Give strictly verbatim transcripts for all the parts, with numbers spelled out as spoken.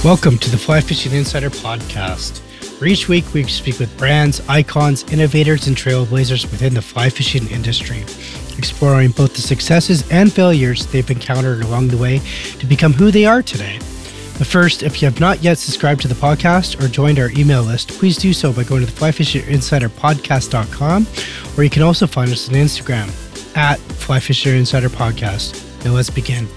Welcome to the Fly Fishing Insider Podcast, where each week we speak with brands, icons, innovators, and trailblazers within the fly fishing industry, exploring both the successes and failures they've encountered along the way to become who they are today. But first, if you have not yet subscribed to the podcast or joined our email list, please do so by going to the fly fishing insider podcast dot com, or you can also find us on Instagram at Fly Fishing Insider Podcast. Now let's begin.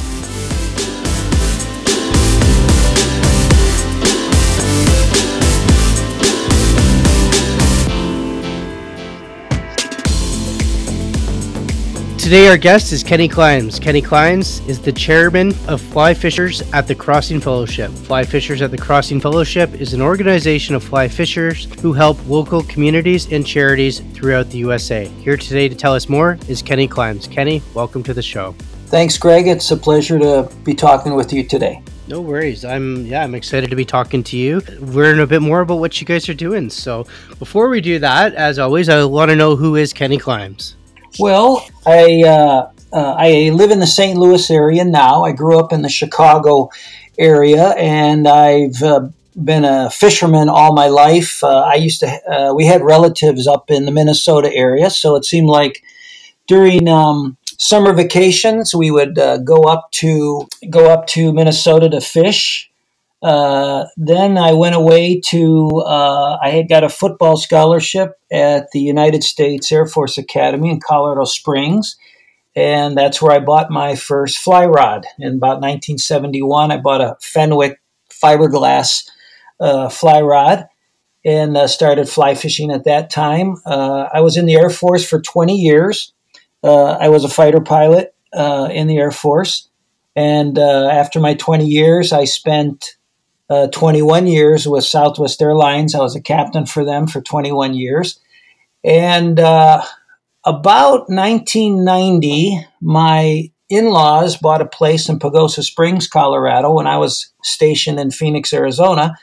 Today our guest is Kenny Climbs. Kenny Climbs is the chairman of Fly Fishers at the Crossing Fellowship. Fly Fishers at the Crossing Fellowship is an organization of fly fishers who help local communities and charities throughout the U S A. Here today to tell us more is Kenny Climbs. Kenny, welcome to the show. Thanks, Greg. It's a pleasure to be talking with you today. No worries. I'm yeah, I'm excited to be talking to you. Learn a bit more about what you guys are doing. So before we do that, as always, I want to know who is Kenny Climbs. Well, I uh, uh, I live in the Saint Louis area now. I grew up in the Chicago area, and I've uh, been a fisherman all my life. Uh, I used to. Uh, we had relatives up in the Minnesota area, so it seemed like during um, summer vacations we would uh, go up to go up to Minnesota to fish. Uh, then I went away to, uh, I had got a football scholarship at the United States Air Force Academy in Colorado Springs. And that's where I bought my first fly rod. In about nineteen seventy-one, I bought a Fenwick fiberglass uh, fly rod and uh, started fly fishing at that time. Uh, I was in the Air Force for twenty years. Uh, I was a fighter pilot uh, in the Air Force. And uh, after my twenty years, I spent Uh, twenty-one years with Southwest Airlines. I was a captain for them for twenty-one years. And uh, about nineteen ninety, my in-laws bought a place in Pagosa Springs, Colorado, when I was stationed in Phoenix, Arizona.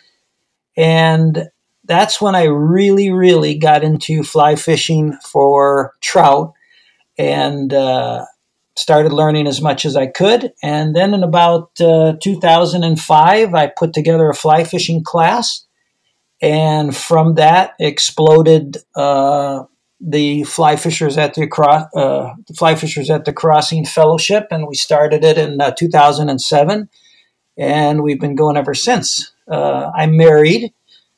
And that's when I really, really got into fly fishing for trout and uh, started learning as much as I could. And then in about uh, two thousand five, I put together a fly fishing class. And from that exploded uh, the Fly Fishers at the, uh, the Fly Fishers at the Crossing Fellowship. And we started it in uh, two thousand seven. And we've been going ever since. Uh, I'm married.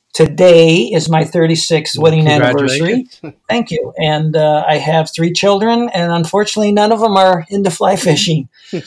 Today is my thirty-sixth wedding anniversary. Thank you. And uh, I have three children, and unfortunately, none of them are into fly fishing.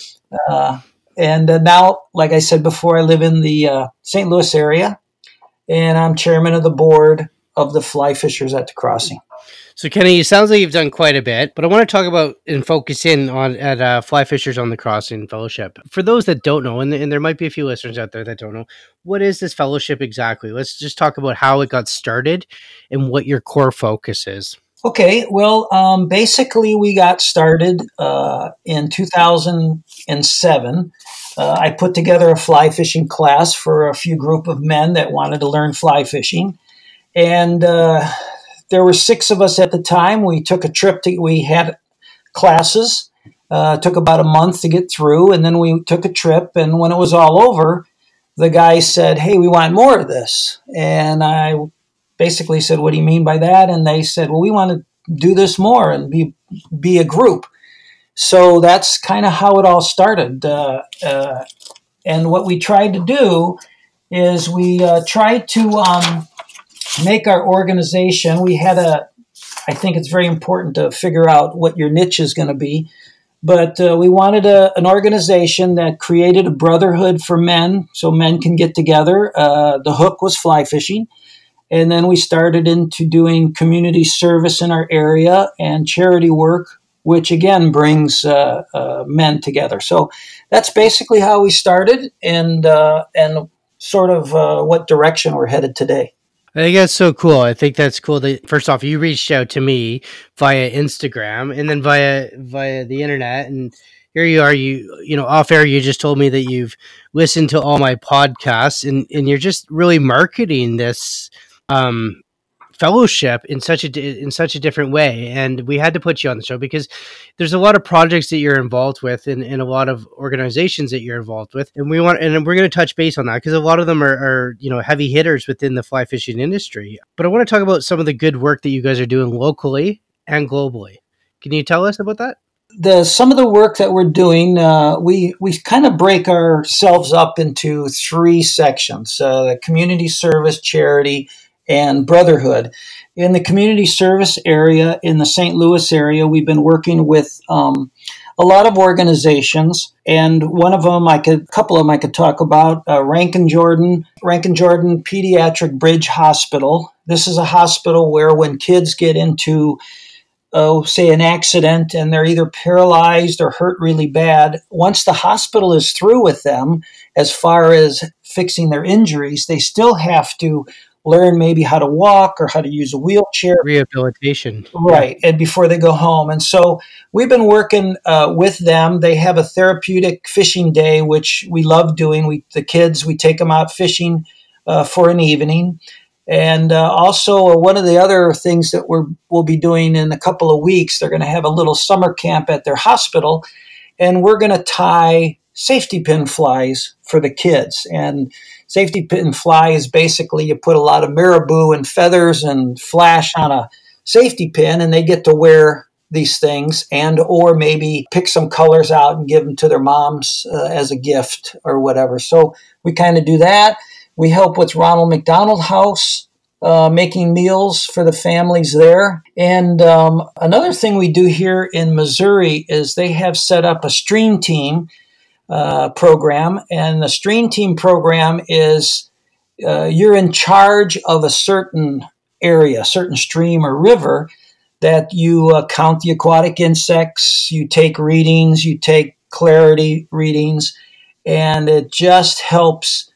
uh, and uh, now, like I said before, I live in the uh, Saint Louis area, and I'm chairman of the board of the Fly Fishers at the Crossing. So, Kenny, it sounds like you've done quite a bit, but I want to talk about and focus in on at uh, Fly Fishers on the Crossing Fellowship. For those that don't know, and, and there might be a few listeners out there that don't know, what is this fellowship exactly? Let's just talk about how it got started and what your core focus is. Okay, well, um, basically we got started uh, in two thousand seven. Uh, I put together a fly fishing class for a few group of men that wanted to learn fly fishing. And uh, there were six of us at the time. We took a trip to, we had classes, uh, took about a month to get through. And then we took a trip. And when it was all over, the guy said, "Hey, we want more of this." And I basically said, "What do you mean by that?" And they said, "Well, we want to do this more and be, be a group." So that's kind of how it all started. Uh, uh, and what we tried to do is we uh, tried to, um, make our organization. We had a, I think it's very important to figure out what your niche is going to be, but uh, we wanted a, an organization that created a brotherhood for men so men can get together. Uh, the hook was fly fishing. And then we started into doing community service in our area and charity work, which again brings uh, uh, men together. So that's basically how we started and, uh, and sort of uh, what direction we're headed today. I think that's so cool. I think that's cool that first off, you reached out to me via Instagram and then via via the internet. And here you are, you you know, off air, you just told me that you've listened to all my podcasts and, and you're just really marketing this um, fellowship in such a di- in such a different way, and we had to put you on the show because there's a lot of projects that you're involved with, and, and a lot of organizations that you're involved with, and we want and we're going to touch base on that because a lot of them are, are you know heavy hitters within the fly fishing industry. But I want to talk about some of the good work that you guys are doing locally and globally. Can you tell us about that? The some of the work that we're doing, uh, we we kind of break ourselves up into three sections: uh, the community service, charity, and brotherhood. In the community service area, in the Saint Louis area, we've been working with um, a lot of organizations, and one of them, I could, a couple of them, I could talk about. Uh, Rankin Jordan, Rankin Jordan Pediatric Bridge Hospital. This is a hospital where when kids get into oh, say an accident and they're either paralyzed or hurt really bad, once the hospital is through with them, as far as fixing their injuries, they still have to learn maybe how to walk or how to use a wheelchair. Rehabilitation. Right. Yeah. And before they go home. And so we've been working uh, with them. They have a therapeutic fishing day, which we love doing. We, the kids, we take them out fishing uh, for an evening. And uh, also, uh, one of the other things that we're, we'll be doing in a couple of weeks, they're going to have a little summer camp at their hospital, and we're going to tie safety pin flies for the kids. And safety pin fly is basically you put a lot of marabou and feathers and flash on a safety pin, and they get to wear these things and or maybe pick some colors out and give them to their moms uh, as a gift or whatever. So we kind of do that. We help with Ronald McDonald House, uh, making meals for the families there. And um, another thing we do here in Missouri is they have set up a stream team uh, program. And the stream team program is uh, you're in charge of a certain area, a certain stream or river, that you uh, count the aquatic insects, you take readings, you take clarity readings, and it just helps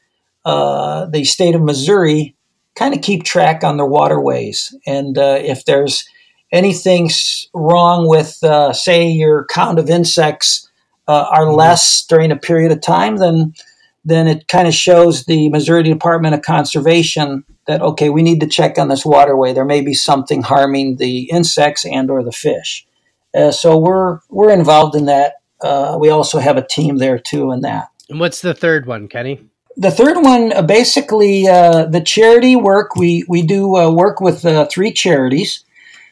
Uh, the state of Missouri kind of keep track on their waterways. And uh, if there's anything wrong with, uh, say, your count of insects uh, are less during a period of time, then then it kind of shows the Missouri Department of Conservation that, okay, we need to check on this waterway. There may be something harming the insects and or the fish. Uh, so we're we're involved in that. Uh, we also have a team there, too, in that. And what's the third one, Kenny? The third one, uh, basically, uh, the charity work. We we do uh, work with uh, three charities.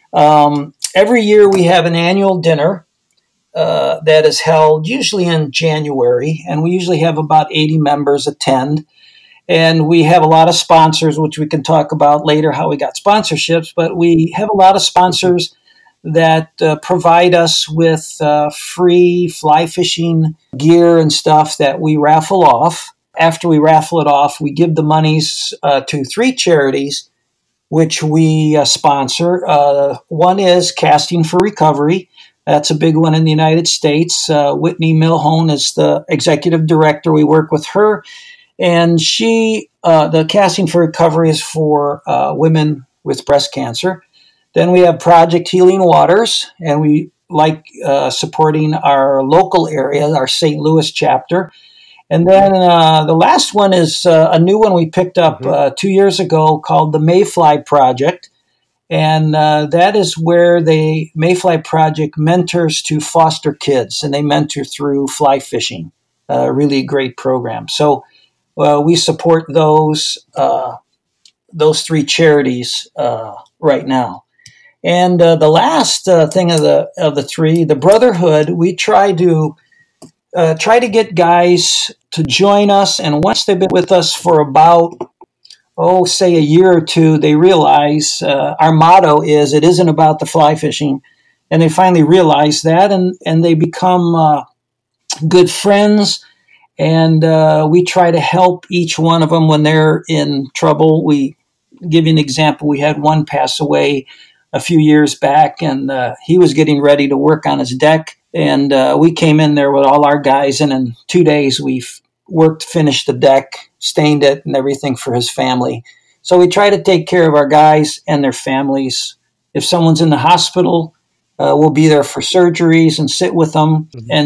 Um, every year we have an annual dinner uh, that is held usually in January, and we usually have about eighty members attend. And we have a lot of sponsors, which we can talk about later how we got sponsorships, but we have a lot of sponsors that uh, provide us with uh, free fly fishing gear and stuff that we raffle off. After we raffle it off, we give the monies uh, to three charities, which we uh, sponsor. Uh, one is Casting for Recovery. That's a big one in the United States. Uh, Whitney Milhone is the executive director. We work with her. And she, uh, the Casting for Recovery is for uh, women with breast cancer. Then we have Project Healing Waters, and we like uh, supporting our local area, our Saint Louis chapter. And then uh, the last one is uh, a new one we picked up uh, two years ago called the Mayfly Project. And uh, that is where the Mayfly Project mentors to foster kids, and they mentor through fly fishing. Uh, really great program. So uh, we support those uh, those three charities uh, right now. And uh, the last uh, thing of the of the three, the Brotherhood, we try to uh, try to get guys to join us, and once they've been with us for about, oh, say a year or two, they realize uh, our motto is it isn't about the fly fishing, and they finally realize that, and, and they become uh, good friends, and uh, we try to help each one of them when they're in trouble. We give you an example. We had one pass away a few years back, and uh, he was getting ready to work on his deck, and uh, we came in there with all our guys, and in two days we worked, finished the deck, stained it, and everything for his family. So we try to take care of our guys and their families. If someone's in the hospital, uh, we'll be there for surgeries and sit with them mm-hmm. and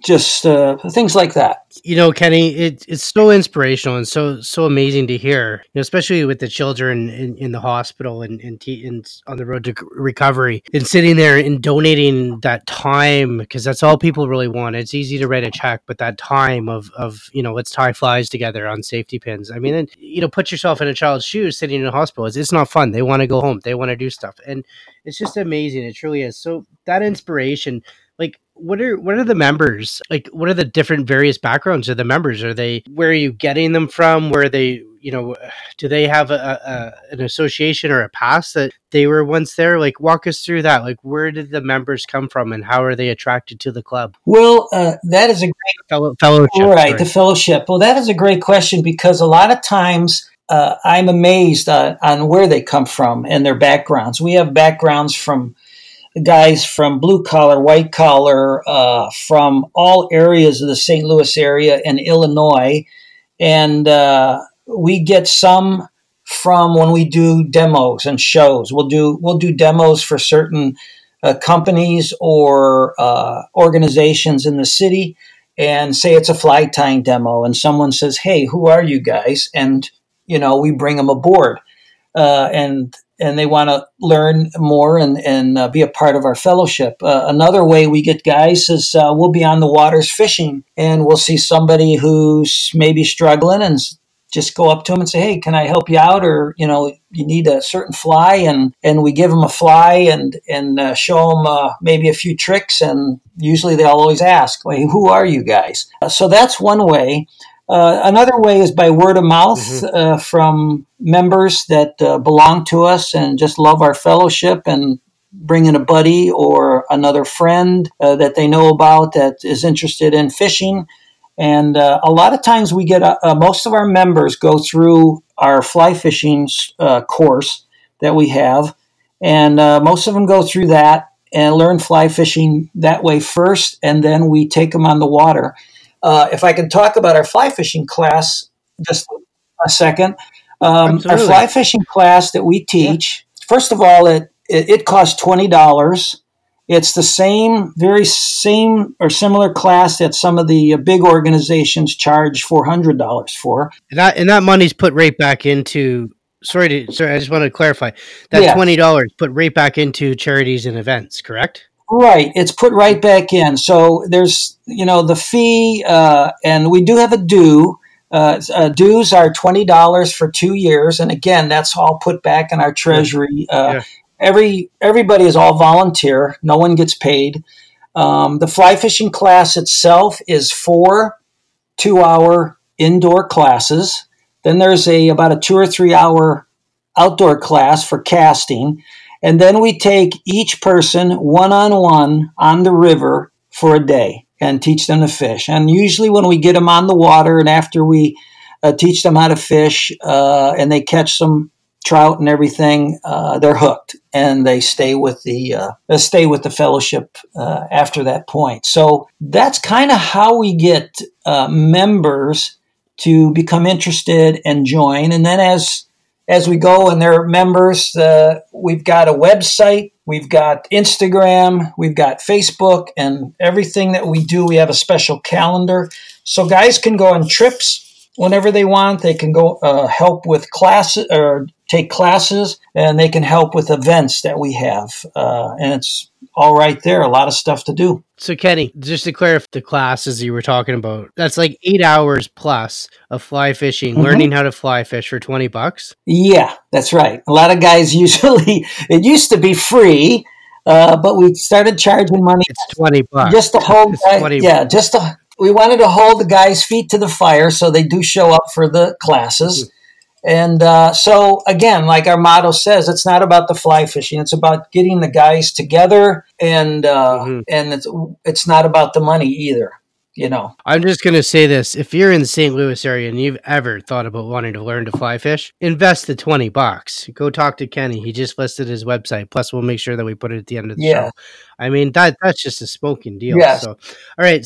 just uh, things like that. You know, Kenny, it, it's so inspirational and so so amazing to hear, you know, especially with the children in, in the hospital and and, te- and on the road to c- recovery, and sitting there and donating that time, because that's all people really want. It's easy to write a check, but that time of of you know, let's tie flies together on safety pins. I mean, and, you know, put yourself in a child's shoes sitting in a hospital. It's, it's not fun. They want to go home. They want to do stuff, and it's just amazing. It truly is. So that inspiration, like, what are what are the members like? What are the different various backgrounds of the members? Are they, where are you getting them from? Where are they, you know, do they have a, a an association or a past that they were once there? Like, walk us through that. Like, where did the members come from, and how are they attracted to the club? Well, uh, that is a great Fellow, fellowship, right. sorry. The fellowship. Well, that is a great question, because a lot of times uh, I'm amazed uh, on where they come from and their backgrounds. We have backgrounds from guys from blue collar, white collar, uh, from all areas of the Saint Louis area and Illinois. And uh, we get some from when we do demos and shows. We'll do we'll do demos for certain uh, companies or uh, organizations in the city, and say it's a fly tying demo, and someone says, "Hey, who are you guys?" And you know, we bring them aboard, uh, and and they want to learn more and and uh, be a part of our fellowship. Uh, another way we get guys is uh, we'll be on the waters fishing, and we'll see somebody who's maybe struggling, and just go up to them and say, "Hey, can I help you out?" Or, you know, you need a certain fly, and and we give them a fly and and uh, show them uh, maybe a few tricks, and usually they'll always ask, "Hey, who are you guys?" Uh, so that's one way. Uh, another way is by word of mouth, mm-hmm. uh, from members that uh, belong to us and just love our fellowship, and bring in a buddy or another friend uh, that they know about that is interested in fishing. And uh, a lot of times we get, uh, uh, most of our members go through our fly fishing uh, course that we have. And uh, most of them go through that and learn fly fishing that way first, and then we take them on the water. Uh, if I can talk about our fly fishing class just a second. Um, our fly fishing class that we teach, yeah. First of all, it, it, it costs twenty dollars. It's the same, very same or similar class that some of the big organizations charge four hundred dollars for. And that, and that money's put right back into, sorry, to, sorry, I just want to clarify, that yeah. twenty dollars put right back into charities and events, correct? Right. It's put right back in. So there's, you know, the fee, uh, and we do have a due. Uh, uh, dues are twenty dollars for two years. And again, that's all put back in our treasury. Uh, yeah. Every Everybody is all volunteer. No one gets paid. Um, the fly fishing class itself is four two-hour indoor classes. Then there's a about a two or three-hour outdoor class for casting. And then we take each person one-on-one on the river for a day and teach them to fish. And usually when we get them on the water, and after we uh, teach them how to fish uh, and they catch some trout and everything, uh, they're hooked, and they stay with the uh, they stay with the fellowship uh, after that point. So that's kind of how we get uh, members to become interested and join. And then as As we go and they're members, uh, we've got a website, we've got Instagram, we've got Facebook, and everything that we do, we have a special calendar. So guys can go on trips whenever they want. They can go uh, help with classes or take classes, and they can help with events that we have. Uh, and it's all right there. A lot of stuff to do. So Kenny, just to clarify, the classes you were talking about, that's like eight hours plus of fly fishing, mm-hmm. learning how to fly fish for twenty bucks. Yeah, that's right. A lot of guys usually, it used to be free, uh, but we started charging money. It's twenty bucks. Just to hold, guy, yeah, just to, we wanted to hold the guys' feet to the fire so they do show up for the classes. Mm-hmm. And uh, so, again, like our motto says, it's not about the fly fishing. It's about getting the guys together, and uh, mm-hmm. and it's, it's not about the money either, you know. I'm just going to say this. If you're in the Saint Louis area and you've ever thought about wanting to learn to fly fish, invest the twenty bucks. Go talk to Kenny. He just listed his website. Plus, we'll make sure that we put it at the end of the yeah. show. I mean, that that's just a smoking deal. Yes. So, all right. So,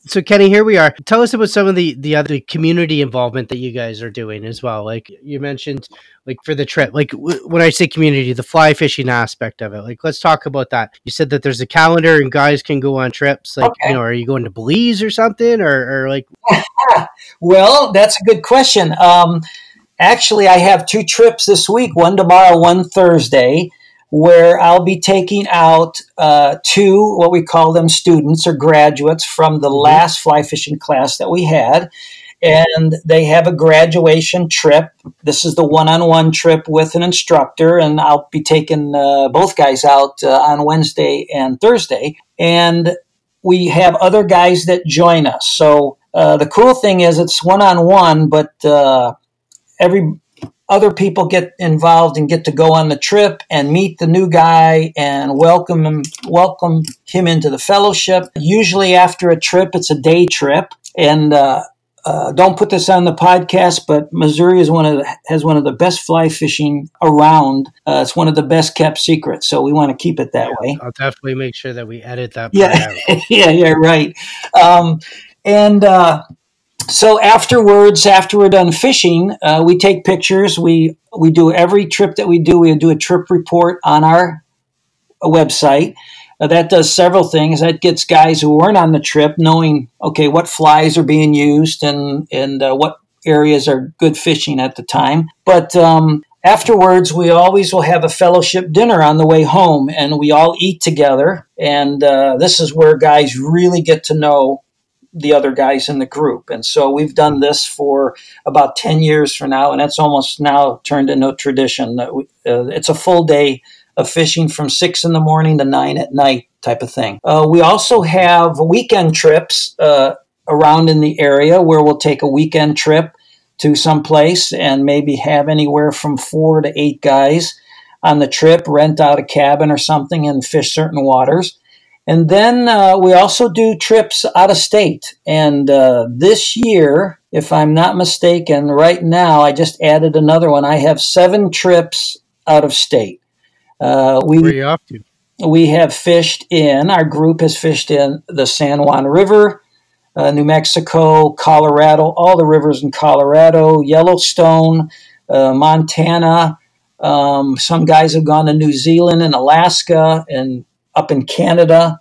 So Kenny, here we are. Tell us about some of the the other community involvement that you guys are doing as well. Like you mentioned, like for the trip, like w- when I say community, the fly fishing aspect of it. Like let's talk about that. You said that there's a calendar and guys can go on trips. Like you Okay. know, are you going to Belize or something, or, or like? Well, that's a good question. Um, actually, I have two trips this week, one tomorrow, one Thursday, where I'll be taking out uh, two, what we call them, students or graduates from the Mhm. last fly fishing class that we had. And they have a graduation trip. This is the one-on-one trip with an instructor, and I'll be taking uh, both guys out uh, on Wednesday and Thursday. And we have other guys that join us. So uh, the cool thing is it's one-on-one, but uh, every other people get involved and get to go on the trip and meet the new guy and welcome him welcome him into the fellowship. Usually after a trip, it's a day trip, and uh, uh, don't put this on the podcast, but Missouri is one of the, has one of the best fly fishing around. Uh, it's one of the best kept secrets, so we want to keep it that Yeah, way. I'll definitely make sure that we edit that part Yeah, out. yeah, yeah, right. Um, and uh, so afterwards, after we're done fishing, uh, we take pictures. We we do every trip that we do. We do a trip report on our website. Uh, that does several things. That gets guys who weren't on the trip knowing, okay, what flies are being used and and uh, what areas are good fishing at the time. But um, afterwards, we always will have a fellowship dinner on the way home, and we all eat together. And uh, this is where guys really get to know the other guys in the group. And so we've done this for about ten years for now, and that's almost now turned into a tradition. That we, uh, it's a full day of fishing from six in the morning to nine at night type of thing. Uh, we also have weekend trips uh, around in the area where we'll take a weekend trip to some place and maybe have anywhere from four to eight guys on the trip, rent out a cabin or something and fish certain waters. And then uh, we also do trips out of state. And uh, this year, if I'm not mistaken, right now I just added another one. I have seven trips out of state. Uh, Where we are you off to? we have fished in. Our group has fished in the San Juan River, uh, New Mexico, Colorado, all the rivers in Colorado, Yellowstone, uh, Montana. Um, some guys have gone to New Zealand and Alaska and up in Canada.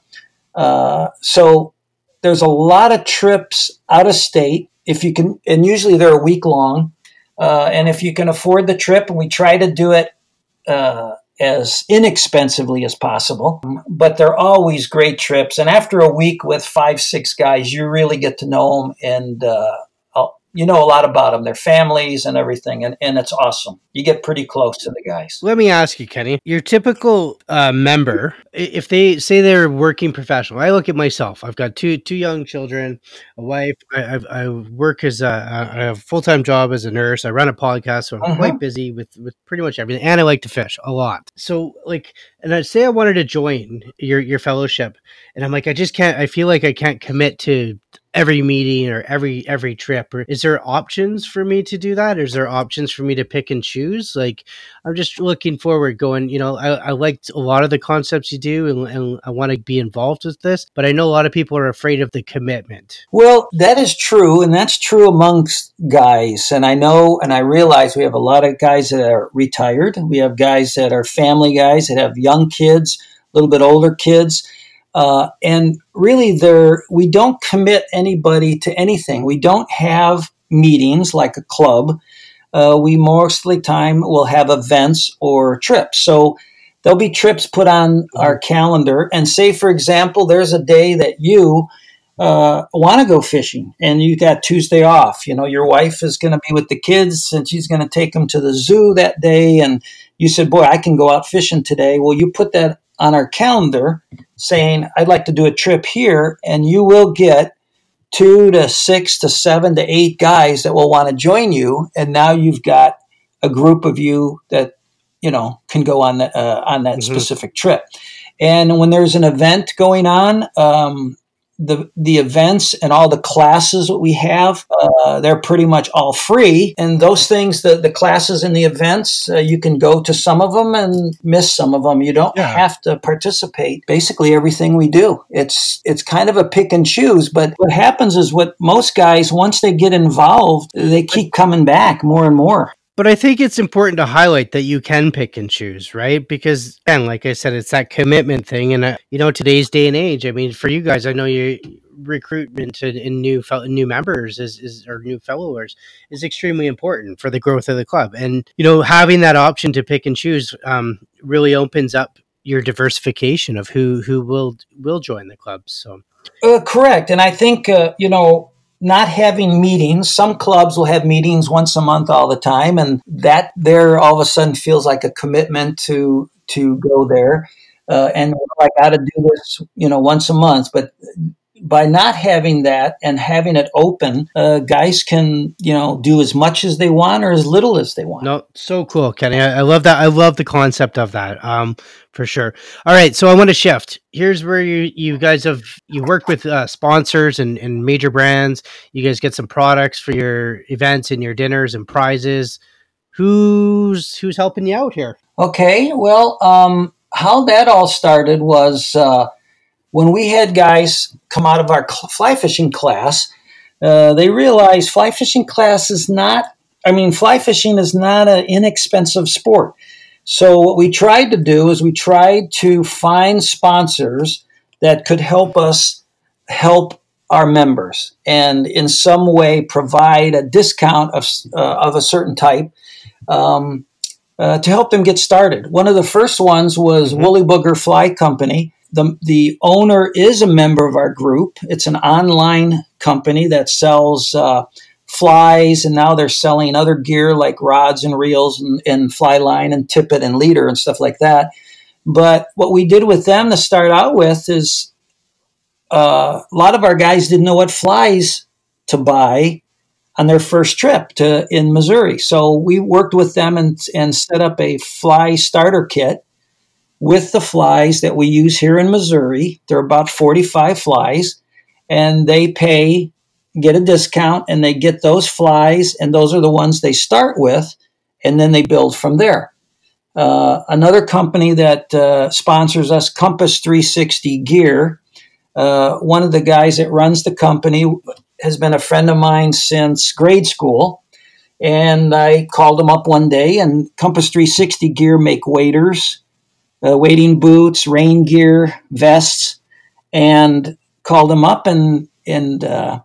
Uh, so there's a lot of trips out of state if you can, and usually they're a week long. Uh, and if you can afford the trip, and we try to do it uh, as inexpensively as possible, but they're always great trips. And after a week with five, six guys, you really get to know them and uh, you know a lot about them, their families and everything. And, and it's awesome. You get pretty close to the guys. Let me ask you, Kenny, your typical uh, member, if they say they're working professional, I look at myself. I've got two two young children, a wife. I, I, I work as a, I have a full time job as a nurse. I run a podcast, so I'm Mm-hmm. quite busy with with pretty much everything, and I like to fish a lot. So, like, and I say I wanted to join your your fellowship, and I'm like, I just can't. I feel like I can't commit to every meeting or every every trip. Or is there options for me to do that? Is there options for me to pick and choose? Like, I'm just looking forward going, you know, I, I liked a lot of the concepts you do and, and I want to be involved with this, but I know a lot of people are afraid of the commitment. Well, that is true, and that's true amongst guys. And I know and I realize we have a lot of guys that are retired. We have guys that are family guys that have young kids, a little bit older kids. Uh, and really, there we don't commit anybody to anything. We don't have meetings like a club. Uh, we mostly time will have events or trips. So there'll be trips put on our calendar. And say, for example, there's a day that you uh, want to go fishing and you got Tuesday off. You know, your wife is going to be with the kids and she's going to take them to the zoo that day. And you said, boy, I can go out fishing today. Well, you put that on our calendar saying, I'd like to do a trip here, and you will get two to six to seven to eight guys that will want to join you. And now you've got a group of you that, you know, can go on that, uh, on that Mm-hmm. specific trip. And when there's an event going on, um, the the events and all the classes that we have, uh, they're pretty much all free. And those things, the, the classes and the events, uh, you can go to some of them and miss some of them. You don't yeah. have to participate. Basically, everything we do, it's it's kind of a pick and choose. But what happens is what most guys, once they get involved, they keep coming back more and more. But I think it's important to highlight that you can pick and choose, right? Because, again, like I said, it's that commitment thing. And, uh, you know, today's day and age, I mean, for you guys, I know your recruitment in new new members is, is or new followers is extremely important for the growth of the club. And, you know, having that option to pick and choose um, really opens up your diversification of who, who will will join the club. So, uh, correct. And I think, uh, you know, not having meetings. Some clubs will have meetings once a month all the time, and that there all of a sudden feels like a commitment to to go there. Uh, and I got to do this, you know, once a month. But by not having that and having it open, uh, guys can, you know, do as much as they want or as little as they want. No, so cool, Kenny. I, I love that. I love the concept of that, um, for sure. All right, so I want to shift. Here's where you you guys have you work with uh, sponsors and, and major brands. You guys get some products for your events and your dinners and prizes. Who's who's helping you out here? Okay, well, um, how that all started was. Uh, When we had guys come out of our fly fishing class, uh, they realized fly fishing class is not, I mean, fly fishing is not an inexpensive sport. So what we tried to do is we tried to find sponsors that could help us help our members and in some way provide a discount of, uh, of a certain type um, uh, to help them get started. One of the first ones was mm-hmm. Woolly Booger Fly Company. The, the owner is a member of our group. It's an online company that sells uh, flies, and now they're selling other gear like rods and reels and, and fly line and tippet and leader and stuff like that. But what we did with them to start out with is uh, a lot of our guys didn't know what flies to buy on their first trip to in Missouri. So we worked with them and, and set up a fly starter kit with the flies that we use here in Missouri. There are about forty-five flies, and they pay, get a discount, and they get those flies, and those are the ones they start with, and then they build from there. Uh, another company that uh, sponsors us, Compass three sixty Gear, uh, one of the guys that runs the company has been a friend of mine since grade school, and I called him up one day, and Compass three sixty Gear make waders, Uh, wading boots, rain gear, vests, and called him up and and uh,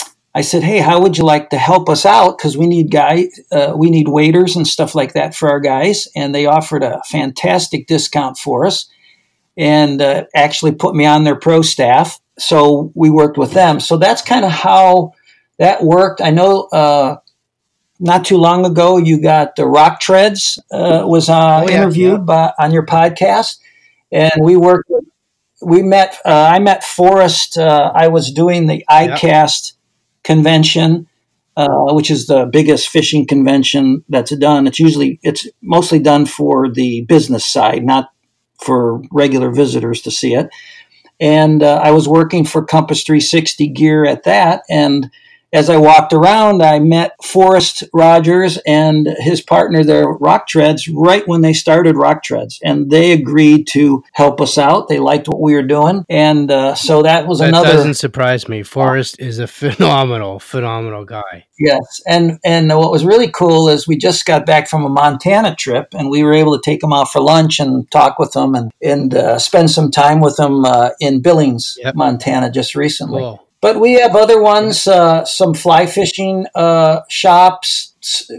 I said, "Hey, how would you like to help us out? Because we need guy, uh, we need waders and stuff like that for our guys." And they offered a fantastic discount for us, and uh, actually put me on their pro staff. So we worked with them. So that's kind of how that worked. I know. Uh, Not too long ago, you got the Rock Treads uh, was uh, oh, yeah, interviewed yeah. By, on your podcast, and we worked. With, we met. Uh, I met Forrest. Uh, I was doing the ICAST yeah. convention, uh, which is the biggest fishing convention that's done. It's usually it's mostly done for the business side, not for regular visitors to see it. And uh, I was working for Compass three sixty Gear at that, and as I walked around, I met Forrest Rogers and his partner there, Rock Treads, right when they started Rock Treads. And they agreed to help us out. They liked what we were doing. And uh, so that was that another... That doesn't surprise me. Forrest is a phenomenal, phenomenal guy. Yes. And, and what was really cool is we just got back from a Montana trip, and we were able to take them out for lunch and talk with them and, and uh, spend some time with them uh, in Billings, yep. Montana, just recently. Cool. But we have other ones, uh, some fly fishing uh, shops,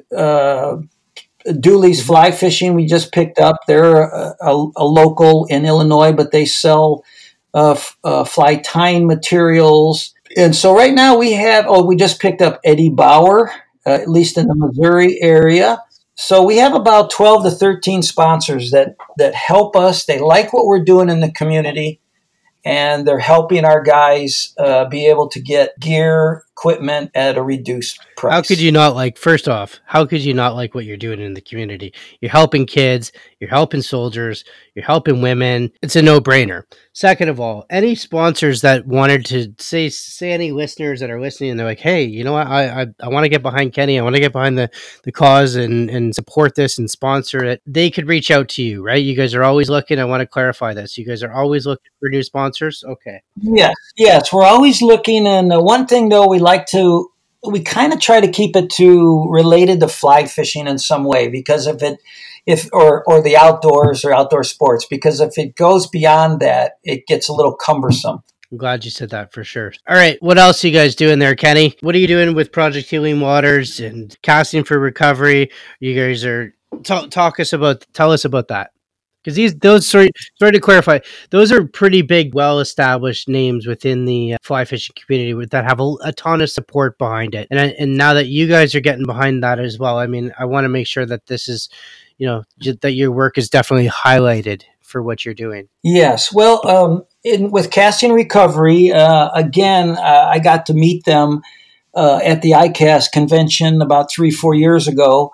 uh, Dooley's Fly Fishing we just picked up. They're a, a, a local in Illinois, but they sell uh, f- uh, fly tying materials. And so right now we have, oh, we just picked up Eddie Bauer, uh, at least in the Missouri area. So we have about twelve to thirteen sponsors that, that help us. They like what we're doing in the community, and they're helping our guys uh, be able to get gear equipment at a reduced price. How could you not like, first off, how could you not like what you're doing in the community? You're helping kids, you're helping soldiers, you're helping women. It's a no-brainer. Second of all, any sponsors that wanted to say, say any listeners that are listening and they're like, hey, you know what, I I, I want to get behind Kenny, I want to get behind the, the cause and, and support this and sponsor it, they could reach out to you, right? You guys are always looking, I want to clarify this. You guys are always looking for new sponsors? Okay. Yes, yes, we're always looking. And uh, one thing, though, we like to, we kind of try to keep it to related to fly fishing in some way, because if it, if, or, or the outdoors or outdoor sports, because if it goes beyond that, it gets a little cumbersome. I'm glad you said that for sure. All right. What else are you guys doing there, Kenny? What are you doing with Project Healing Waters and Casting for Recovery? You guys are, talk, talk us about, tell us about that. Because these, those, sorry, sorry to clarify, those are pretty big, well-established names within the uh, fly fishing community that have a, a ton of support behind it. And and now that you guys are getting behind that as well, I mean, I want to make sure that this is, you know, j- that your work is definitely highlighted for what you're doing. Yes. Well, um, in, with Casting Recovery, uh, again, uh, I got to meet them uh, at the I C A S convention about three, four years ago.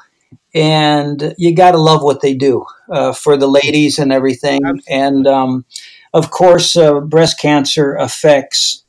And you got to love what they do uh, for the ladies and everything. Absolutely. And um, of course, uh, breast cancer affects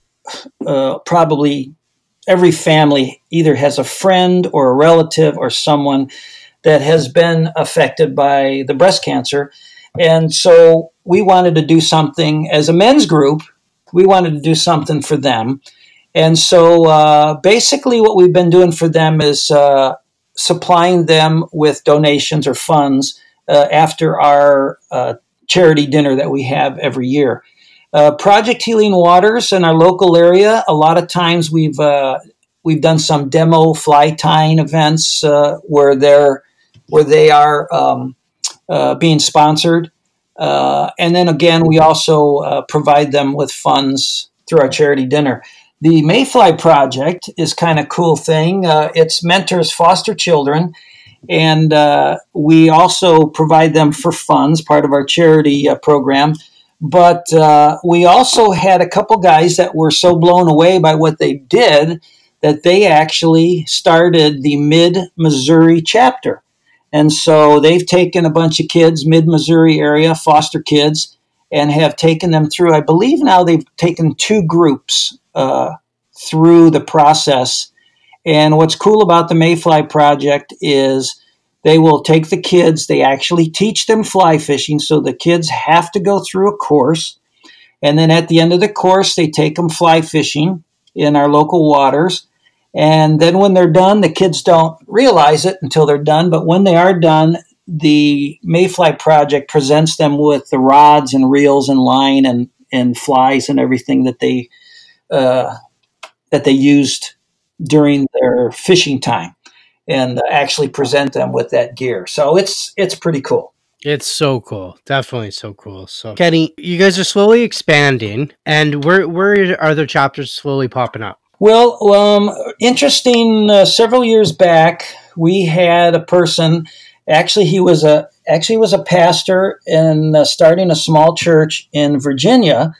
uh, probably every family, either has a friend or a relative or someone that has been affected by the breast cancer. And so we wanted to do something as a men's group. We wanted to do something for them. And so uh, basically what we've been doing for them is uh, supplying them with donations or funds uh, after our uh, charity dinner that we have every year. Uh, Project Healing Waters in our local area, a lot of times we've uh, we've done some demo fly tying events uh, where they're where they are um, uh, being sponsored, uh, and then again we also uh, provide them with funds through our charity dinner. The Mayfly Project is kind of a cool thing. Uh, it mentors foster children, and uh, we also provide them for funds, part of our charity uh, program. But uh, we also had a couple guys that were so blown away by what they did that they actually started the Mid-Missouri chapter. And so they've taken a bunch of kids, Mid-Missouri area, foster kids, and have taken them through, I believe now they've taken two groups uh, through the process. And what's cool about the Mayfly Project is they will take the kids, they actually teach them fly fishing, so the kids have to go through a course. And then at the end of the course, they take them fly fishing in our local waters. And then when they're done, the kids don't realize it until they're done. But when they are done, the Mayfly Project presents them with the rods and reels and line and, and flies and everything that they uh, that they used during their fishing time, and actually present them with that gear. So it's it's pretty cool. It's so cool. Definitely so cool. So Kenny, you guys are slowly expanding, and where where are the chapters slowly popping up? Well, um, interesting. Uh, several years back, we had a person. Actually, he was a actually was a pastor and uh, starting a small church in Virginia,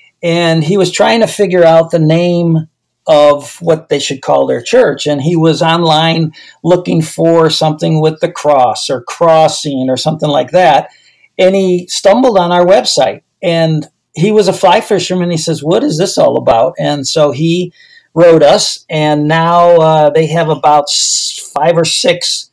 and he was trying to figure out the name of what they should call their church. And he was online looking for something with the cross or crossing or something like that. And he stumbled on our website, and he was a fly fisherman. He says, "What is this all about?" And so he wrote us, and now uh, they have about five or six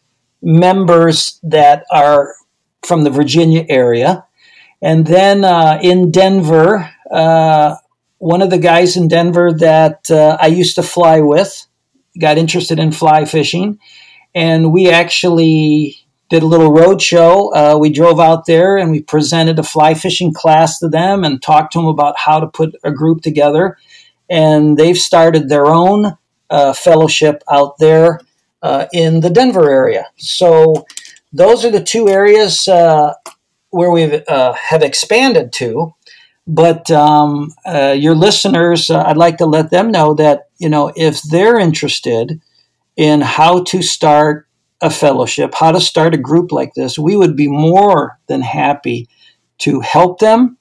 members that are from the Virginia area. And then uh, in Denver, uh, one of the guys in Denver that uh, I used to fly with got interested in fly fishing, and we actually did a little road show. Uh, we drove out there and we presented a fly fishing class to them and talked to them about how to put a group together. And they've started their own uh, fellowship out there uh, in the Denver area. So those are the two areas uh, where we uh, have expanded to. But um, uh, your listeners, uh, I'd like to let them know that, you know, if they're interested in how to start a fellowship, how to start a group like this, we would be more than happy to help them,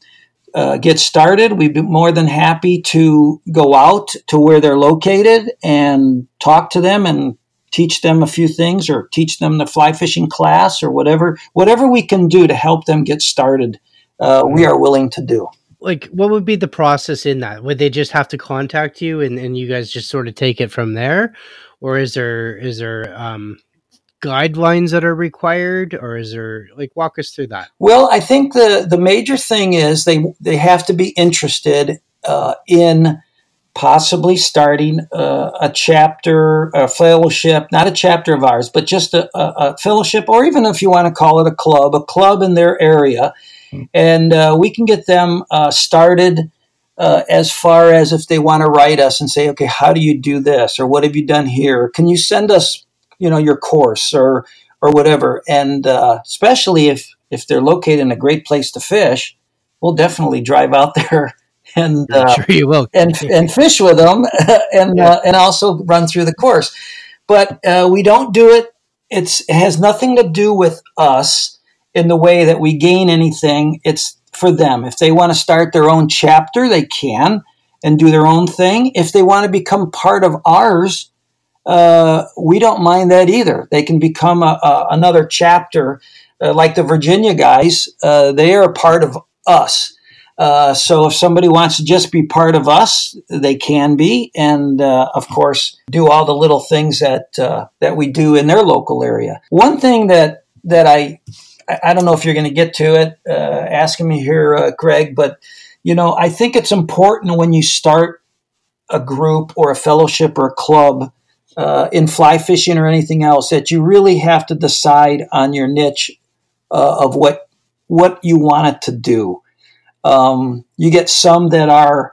uh, get started, we'd be more than happy to go out to where they're located and talk to them and teach them a few things, or teach them the fly fishing class, or whatever whatever we can do to help them get started. Uh, we are willing to do. Like, what would be the process in that? Would they just have to contact you, and, and you guys just sort of take it from there? Or is there is there um, guidelines that are required, or is there, like, walk us through that? Well, I think the, the major thing is they, they have to be interested uh, in possibly starting a, a chapter, a fellowship, not a chapter of ours, but just a, a, a fellowship, or even if you want to call it a club, a club in their area. And uh, we can get them uh, started uh, as far as if they want to write us and say, okay, how do you do this? Or what have you done here? Can you send us, you know, your course, or or whatever? And uh, especially if, if they're located in a great place to fish, we'll definitely drive out there and uh, Sure you will. and and fish with them, and Yeah. uh, and also run through the course. But uh, we don't do it. It's, it has nothing to do with us in the way that we gain anything. It's for them. If they want to start their own chapter, they can and do their own thing. If they want to become part of ours, uh, we don't mind that either. They can become a, a, another chapter, uh, like the Virginia guys. Uh, they are a part of us. Uh, so if somebody wants to just be part of us, they can be, and uh, of course, do all the little things that uh, that we do in their local area. One thing that that I I don't know if you're going to get to it, uh, asking me here, uh, Greg, but you know, I think it's important when you start a group or a fellowship or a club uh, in fly fishing or anything else, that you really have to decide on your niche uh, of what what you want it to do. Um, you get some that are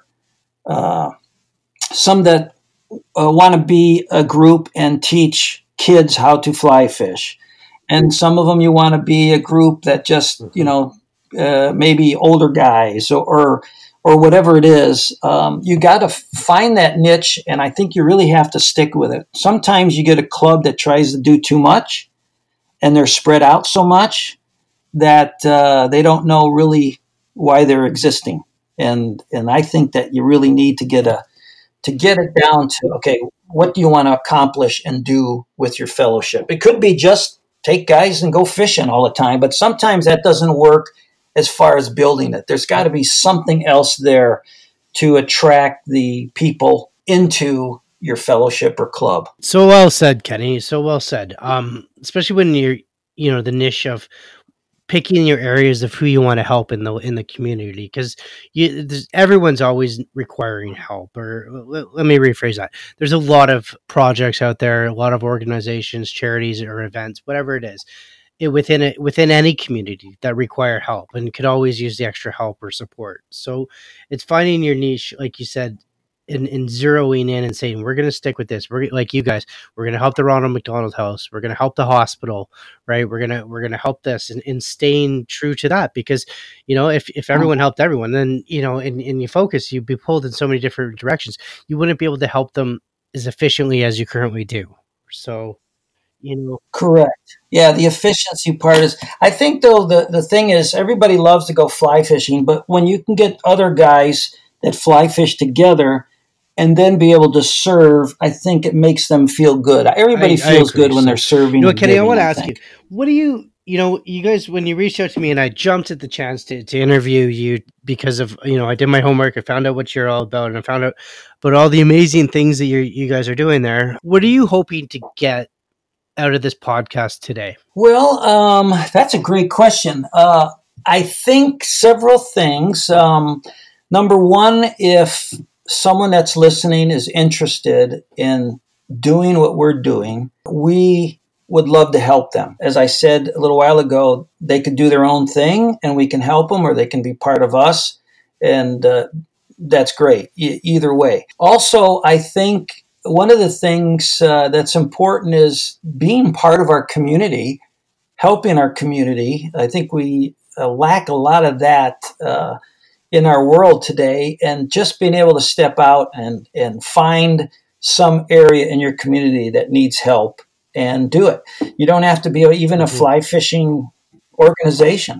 uh, some that uh, want to be a group and teach kids how to fly fish, and some of them you want to be a group that just, you know, uh, maybe older guys, or or, or whatever it is. Um, you got to find that niche, and I think you really have to stick with it. Sometimes you get a club that tries to do too much, and they're spread out so much that uh, they don't know really why they're existing. And and I think that you really need to get a to get it down to, okay, what do you want to accomplish and do with your fellowship? It could be just take guys and go fishing all the time, but sometimes that doesn't work as far as building it. There's got to be something else there to attract the people into your fellowship or club. So well said, Kenny. So well said. Um, especially when you're, you know, the niche of picking your areas of who you want to help in the in the community, because you there's, everyone's always requiring help. Or let, let me rephrase that. There's a lot of projects out there, a lot of organizations, charities, or events, whatever it is, it, within it within any community that require help and could always use the extra help or support. So it's finding your niche, like you said, and, and zeroing in and saying, we're going to stick with this. We're like you guys, we're going to help the Ronald McDonald House. We're going to help the hospital, right? We're going to, we're going to help this, and, and staying true to that, because, you know, if, if everyone helped everyone, then, you know, and, and you focus, you'd be pulled in so many different directions. You wouldn't be able to help them as efficiently as you currently do. So, you know, correct. Yeah. The efficiency part is, I think though, the, the thing is, everybody loves to go fly fishing, but when you can get other guys that fly fish together and then be able to serve, I think it makes them feel good. Everybody I, I feels agree. good when So, they're serving. you know, and Kenny, I giving, want to I ask you, think. what do you, you know, you guys, when you reached out to me and I jumped at the chance to, to interview you because of, you know, I did my homework, I found out what you're all about, and I found out about all the amazing things that you you guys are doing there. What are you hoping to get out of this podcast today? Well, um, that's a great question. Uh, I think several things. Um, number one, if someone that's listening is interested in doing what we're doing, we would love to help them. As I said a little while ago, they could do their own thing and we can help them, or they can be part of us. And uh, that's great, e- either way. Also, I think one of the things uh, that's important is being part of our community, helping our community. I think we uh, lack a lot of that uh, in our world today, and just being able to step out and, and find some area in your community that needs help and do it. You don't have to be even a Mhm. fly fishing organization.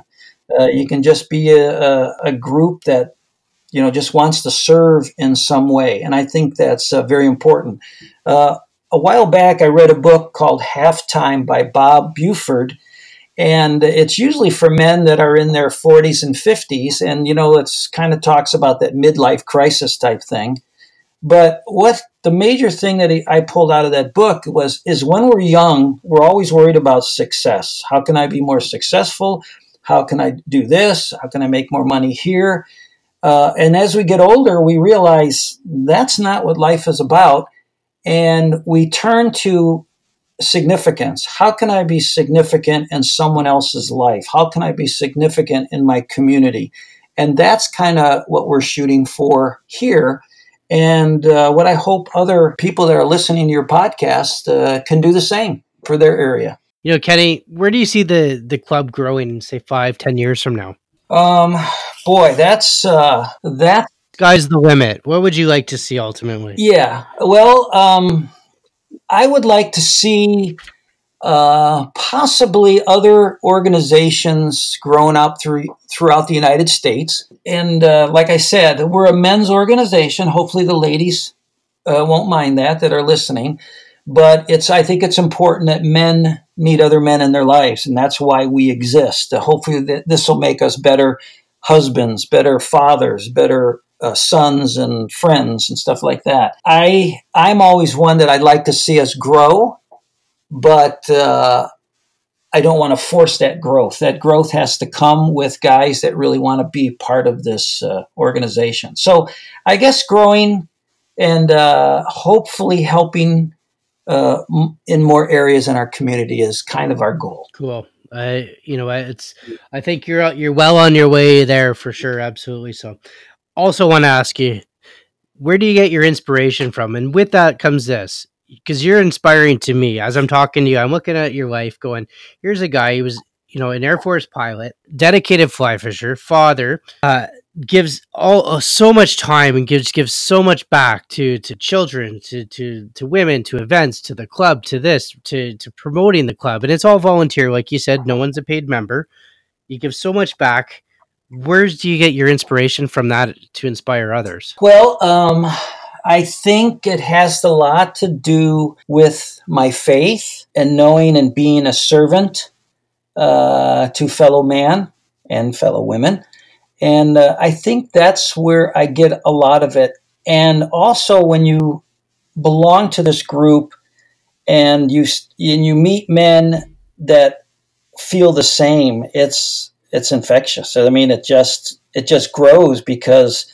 Uh, you can just be a, a, a group that, you know, just wants to serve in some way. And I think that's uh, very important. Uh, a while back, I read a book called Halftime by Bob Buford. And it's usually for men that are in their forties and fifties. And, you know, it's kind of talks about that midlife crisis type thing. But what the major thing that I pulled out of that book was, is when we're young, we're always worried about success. How can I be more successful? How can I do this? How can I make more money here? Uh, and as we get older, we realize that's not what life is about. And we turn to significance. How can I be significant in someone else's life? How can I be significant in my community? And that's kind of what we're shooting for here. And uh, what I hope other people that are listening to your podcast uh, can do the same for their area. You know, Kenny, where do you see the, the club growing in, say, five, ten years from now? Um, boy, that's uh, that. Sky's the limit. What would you like to see ultimately? Yeah, well, um, I would like to see uh, possibly other organizations growing up through throughout the United States. And uh, like I said, we're a men's organization. Hopefully, the ladies uh, won't mind that that are listening. But it's I think it's important that men meet other men in their lives, and that's why we exist. Uh, hopefully, th- this will make us better husbands, better fathers, better uh, sons and friends and stuff like that. I I'm always one that I'd like to see us grow, but uh, I don't want to force that growth. That growth has to come with guys that really want to be part of this uh, organization. So I guess growing and uh, hopefully helping uh, in more areas in our community is kind of our goal. Cool. I, you know, it's, I think you're, you're well on your way there for sure. Absolutely. So also want to ask you, where do you get your inspiration from? And with that comes this, because you're inspiring to me as I'm talking to you. I'm looking at your life going, here's a guy who was, you know, an Air Force pilot, dedicated fly fisher, father, uh, gives all uh, so much time and gives gives so much back to to children, to to to women, to events, to the club, to this, to to promoting the club, and it's all volunteer, like you said. No one's a paid member. You give so much back. Where do you get your inspiration from that to inspire others? Well, um, I think it has a lot to do with my faith and knowing and being a servant uh, to fellow man and fellow women. And uh, I think that's where I get a lot of it. And also when you belong to this group and you and you meet men that feel the same, it's it's infectious. I mean, it just it just grows because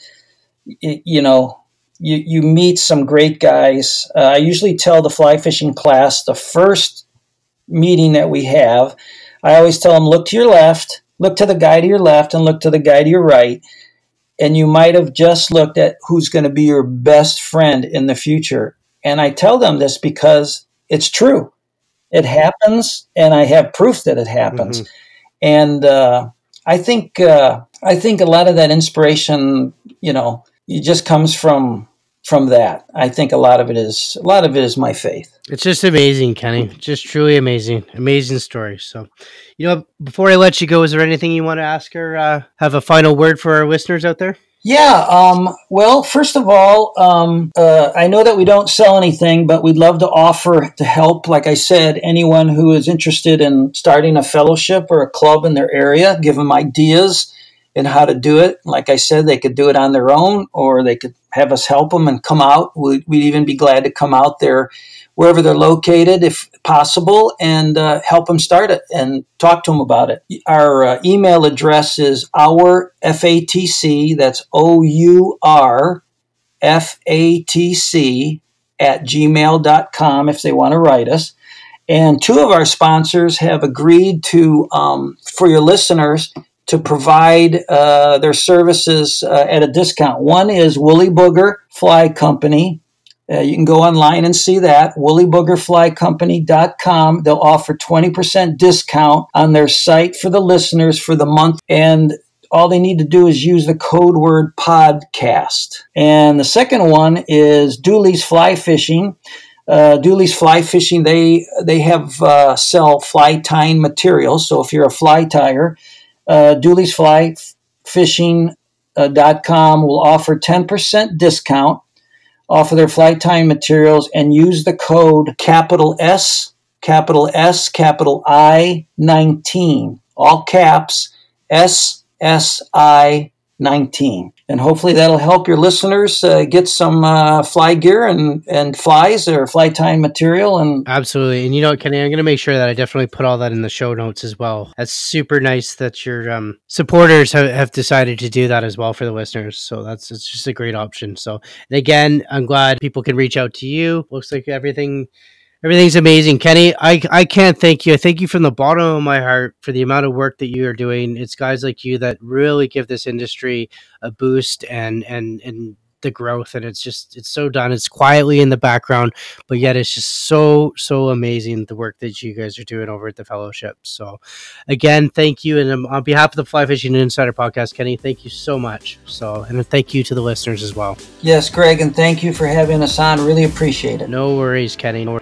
it, you know you you meet some great guys. Uh, I usually tell the fly fishing class the first meeting that we have, I always tell them, look to your left. Look to the guy to your left and look to the guy to your right. And you might have just looked at who's going to be your best friend in the future. And I tell them this because it's true. It happens, and I have proof that it happens. Mm-hmm. And uh, I think uh, I think a lot of that inspiration, you know, it just comes from from that. I think a lot of it is a lot of it is my faith. It's just amazing, Kenny. Just truly amazing. Amazing story. So, you know, before I let you go, is there anything you want to ask or uh, have a final word for our listeners out there? Yeah. Um, well, first of all, um, uh, I know that we don't sell anything, but we'd love to offer to help, like I said, anyone who is interested in starting a fellowship or a club in their area, give them ideas and how to do it. Like I said, they could do it on their own, or they could have us help them and come out. We'd, we'd even be glad to come out there wherever they're located, if possible, and uh, help them start it and talk to them about it. Our uh, email address is our F A T C, that's O U R F A T C at gmail dot com if they want to write us. And two of our sponsors have agreed to, um, for your listeners, to provide uh, their services uh, at a discount. One is Woolly Booger Fly Company. Uh, you can go online and see that, woolly booger fly company dot com. They'll offer twenty percent discount on their site for the listeners for the month. And all they need to do is use the code word podcast. And the second one is Dooley's Fly Fishing. Uh, Dooley's Fly Fishing, they they have uh, sell fly tying materials. So if you're a fly tyer, uh, Dooley's Fly Fishing dot com will offer ten percent discount off of their flight tying materials and use the code capital S, capital S, capital I nineteen, all caps, S S I nineteen. And hopefully that'll help your listeners uh, get some uh, fly gear and, and flies or fly tying material. And absolutely. And you know what, Kenny, I'm going to make sure that I definitely put all that in the show notes as well. That's super nice that your um, supporters have, have decided to do that as well for the listeners. So that's it's just a great option. So, and again, I'm glad people can reach out to you. Looks like everything... Everything's amazing, Kenny. I, I can't thank you. I thank you from the bottom of my heart for the amount of work that you are doing. It's guys like you that really give this industry a boost and and and the growth. And it's just it's so done. It's quietly in the background, but yet it's just so so amazing the work that you guys are doing over at the fellowship. So, again, thank you. And on behalf of the Fly Fishing Insider Podcast, Kenny, thank you so much. So, and thank you to the listeners as well. Yes, Greg, and thank you for having us on. Really appreciate it. No worries, Kenny. No worries.